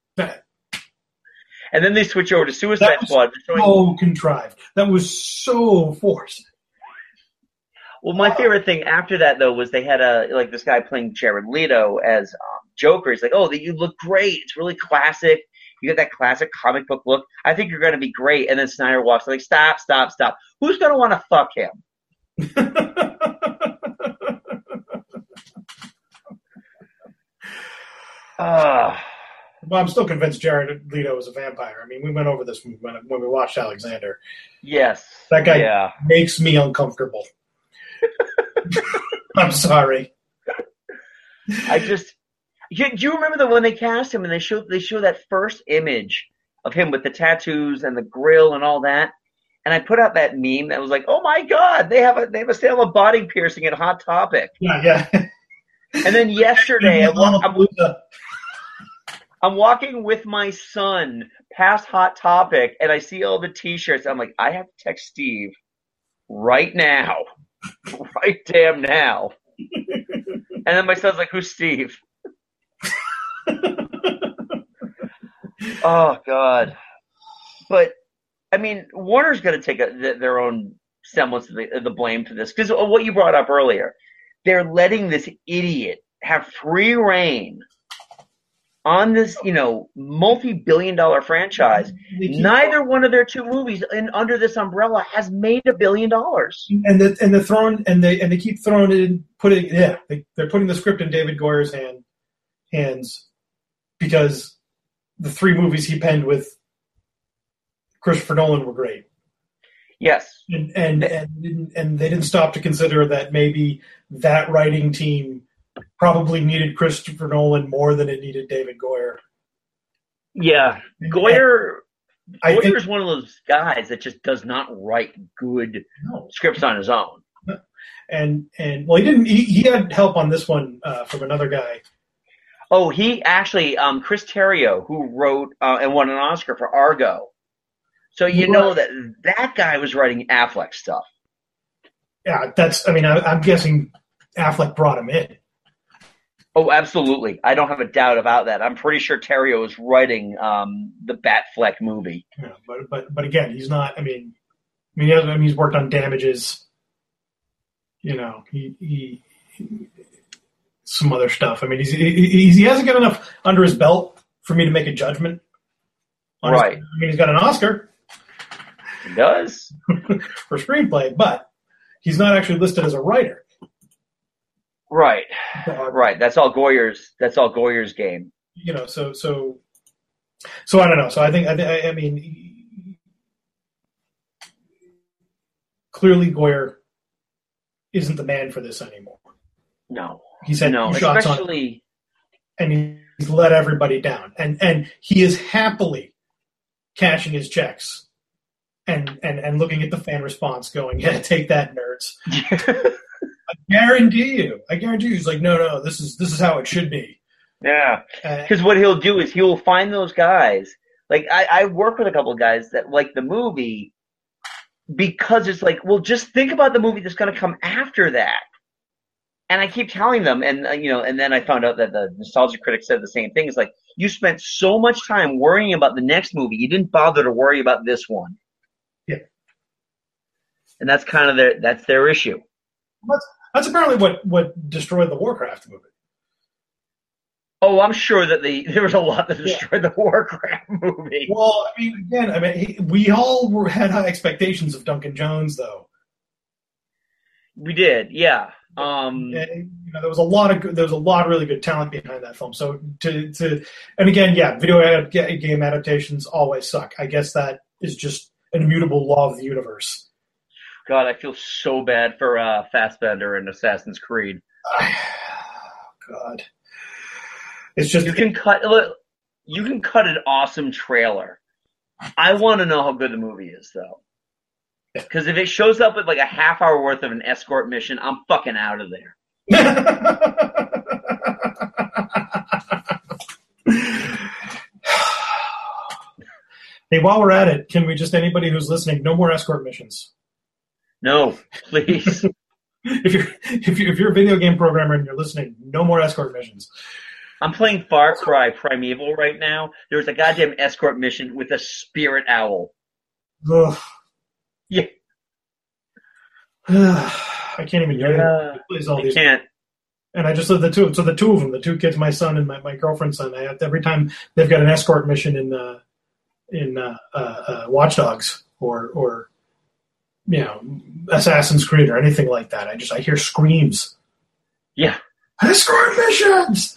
And then they switch over to Suicide Squad. That was so contrived. That was so forced. Well, my favorite thing after that, though, was they had a like this guy playing Jared Leto as um, Joker. He's like, oh, you look great. It's really classic. You get that classic comic book look. I think you're going to be great. And then Snyder walks like, stop, stop, stop. Who's going to want to fuck him? Ah. uh, Well, I'm still convinced Jared Leto is a vampire. I mean, we went over this when, when we watched Alexander. Yes. That guy yeah. makes me uncomfortable. I'm sorry. I just, do you remember that when they cast him and they show they show that first image of him with the tattoos and the grill and all that, and I put out that meme that was like, "Oh my God, they have a they have a Salem body piercing at Hot Topic." Yeah, yeah. And then yesterday, I wa- I'm, I'm walking with my son past Hot Topic, and I see all the T-shirts. I'm like, I have to text Steve right now, right damn now. And then my son's like, "Who's Steve?" Oh God! But I mean, Warner's going to take a, their own semblance of the, of the blame for this, because what you brought up earlier, they're letting this idiot have free reign on this, you know, multi-billion-dollar franchise. Neither one of their two movies in under this umbrella has made a billion dollars. And the, and they're throwing and they and they keep throwing it in, putting yeah, they, they're putting the script in David Goyer's hand hands because the three movies he penned with Christopher Nolan were great. Yes, and and and, and they didn't stop to consider that maybe that writing team probably needed Christopher Nolan more than it needed David Goyer. Yeah, Goyer. I Goyer's think, one of those guys that just does not write good no. scripts on his own. And and well, he didn't. He, he had help on this one uh, from another guy. Oh, he actually, um, Chris Terrio, who wrote uh, and won an Oscar for Argo. So you know that that guy was writing Affleck stuff. Yeah, that's. I mean, I, I'm guessing Affleck brought him in. Oh, absolutely. I don't have a doubt about that. I'm pretty sure Terrio was writing um, the Batfleck movie. Yeah, but but but again, he's not. I mean, I mean, he has, I mean, he's worked on Damages. You know, he, he, he some other stuff. I mean, he's, he he hasn't got enough under his belt for me to make a judgment. Right. His, I mean, he's got an Oscar. He does for screenplay, but he's not actually listed as a writer. Right, right. That's all Goyer's. That's all Goyer's game. You know, so so so I don't know. So I think I, I mean, clearly Goyer isn't the man for this anymore. No, he's had no, two shots especially, on, and he's let everybody down, and and he is happily cashing his checks, and and and looking at the fan response, going, "Yeah, take that, nerds." I guarantee you. I guarantee you. He's like, no, no, this is this is how it should be. Yeah, because uh, what he'll do is he'll find those guys. Like I, I work with a couple of guys that like the movie because it's like, well, just think about the movie that's going to come after that. And I keep telling them, and uh, you know, and then I found out that the Nostalgia Critic said the same thing. It's like you spent so much time worrying about the next movie, you didn't bother to worry about this one. Yeah, and that's kind of their that's their issue. That's, that's apparently what, what destroyed the Warcraft movie. Oh, I'm sure that the there was a lot that destroyed yeah. the Warcraft movie. Well, I mean, again, I mean, he, we all were, had high expectations of Duncan Jones, though. We did, yeah. Um, and, you know, there was a lot of good, there was a lot of really good talent behind that film. So to to and again, yeah, video ad, game adaptations always suck. I guess that is just an immutable law of the universe. God, I feel so bad for uh, Fassbender and Assassin's Creed. God, it's just you can cut you can cut an awesome trailer. I want to know how good the movie is, though, because if it shows up with like a half hour worth of an escort mission, I'm fucking out of there. Hey, while we're at it, can we just anybody who's listening, no more escort missions. No, please. if you're if you're if you're a video game programmer and you're listening, no more escort missions. I'm playing Far Cry Primeval right now. There's a goddamn escort mission with a spirit owl. Ugh. Yeah. I can't even hear yeah. it. All I these can't. And I just said the two. So the two of them, the two kids, my son and my, my girlfriend's son. I have to, every time they've got an escort mission in uh, in uh, uh, uh, Watch Dogs or or. you know, Assassin's Creed or anything like that. I just, I hear screams. Yeah. Escort missions!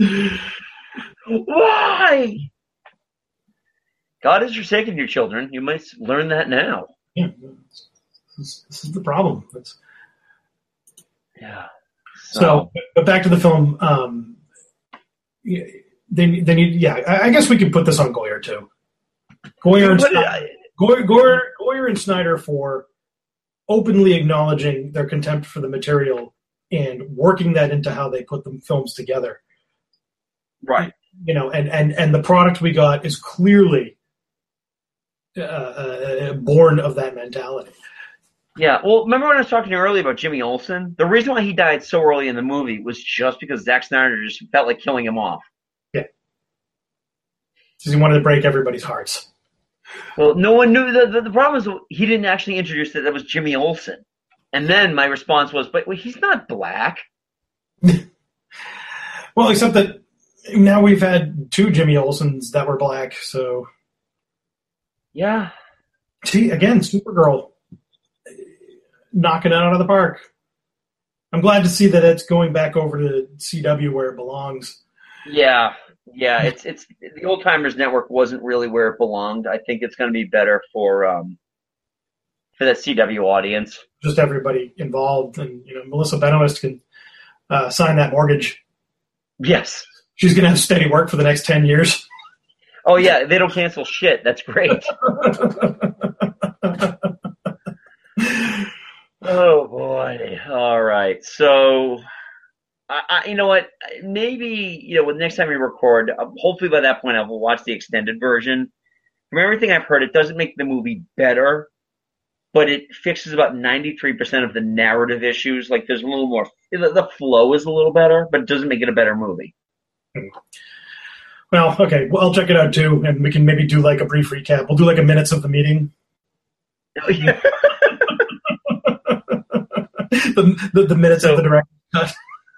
Why? God has forsaken your children. You might learn that now. Yeah. This, this is the problem. It's, yeah. So, so but back to the film. Um, they they need yeah. I, I guess we could put this on Goyer too. Goyer and Snyder, Goyer, Goyer, Goyer and Snyder for openly acknowledging their contempt for the material and working that into how they put the films together. Right. You know, and, and, and the product we got is clearly uh, uh, born of that mentality. Yeah, well, remember when I was talking to you earlier about Jimmy Olsen? The reason why he died so early in the movie was just because Zack Snyder just felt like killing him off. Yeah. Because he wanted to break everybody's hearts. Well, no one knew. The, the, the problem is he didn't actually introduce that that was Jimmy Olsen. And then my response was, but well, he's not black. Well, except that now we've had two Jimmy Olsens that were black, so... Yeah. See, again, Supergirl knocking it out of the park. I'm glad to see that it's going back over to C W where it belongs. Yeah, yeah. It's it's the Old Timers Network wasn't really where it belonged. I think it's going to be better for um for the C W audience. Just everybody involved, and you know, Melissa Benoist can uh, sign that mortgage. Yes, she's going to have steady work for the next ten years. Oh yeah, they don't cancel shit. That's great. Oh boy! All right, so I, I, you know what? Maybe you know, the next time we record, uh, hopefully by that point I will watch the extended version. From everything I've heard, it doesn't make the movie better, but it fixes about ninety-three percent of the narrative issues. Like there's a little more, the, the flow is a little better, but it doesn't make it a better movie. Well, okay, well I'll check it out too, and we can maybe do like a brief recap. We'll do like a minutes of the meeting. Oh, yeah. the, the the minutes so, of the director's cut.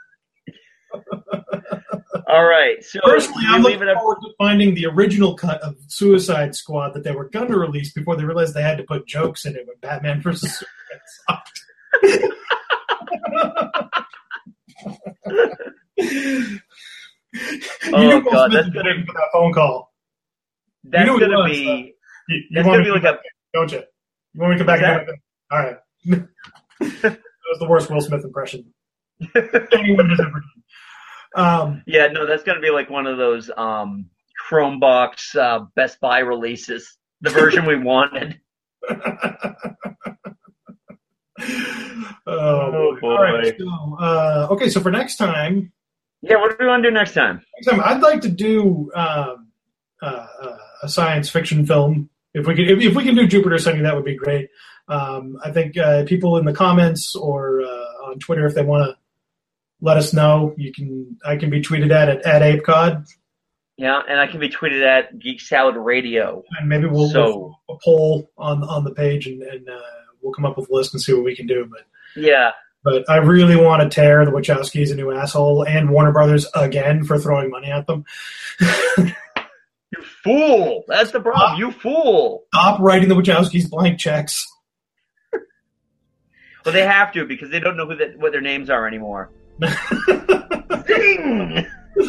All right. So personally, I'm looking it forward to finding the original cut of Suicide Squad that they were going to release before they realized they had to put jokes in it with Batman versus Superman. Oh god, that's gonna be that phone call. That's you know gonna was, be. Uh, you, you that's gonna be like a. Don't you? You want me to come back and do it? All right. That was the worst Will Smith impression anyone has ever done. Um, yeah, no, that's going to be like one of those um, Chromebox uh, Best Buy releases, the version we wanted. oh, oh boy. All right, so, uh, okay, so for next time. Yeah, what do we want to do next time? Next time, I'd like to do um, uh, uh, a science fiction film. If we can, if, if we can do Jupiter Ascending, that would be great. Um, I think uh, people in the comments or uh, on Twitter, if they want to let us know, you can. I can be tweeted at at, at ApeCod. Yeah, and I can be tweeted at Geek Salad Radio. And maybe we'll, so, we'll a poll on on the page, and, and uh, we'll come up with a list and see what we can do. But yeah, but I really want to tear the Wachowskis a new asshole and Warner Brothers again for throwing money at them. You fool! That's the problem. Stop, you fool! Stop writing the Wachowskis blank checks. Well, they have to because they don't know who the, what their names are anymore. Zing!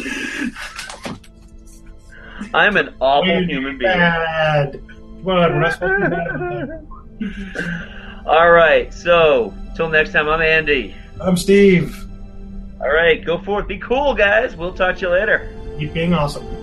I'm an awful You're human being. Bad. Come on, we're not supposed to be bad. All right, so till next time, I'm Andy. I'm Steve. All right, go forth, be cool, guys. We'll talk to you later. Keep being awesome.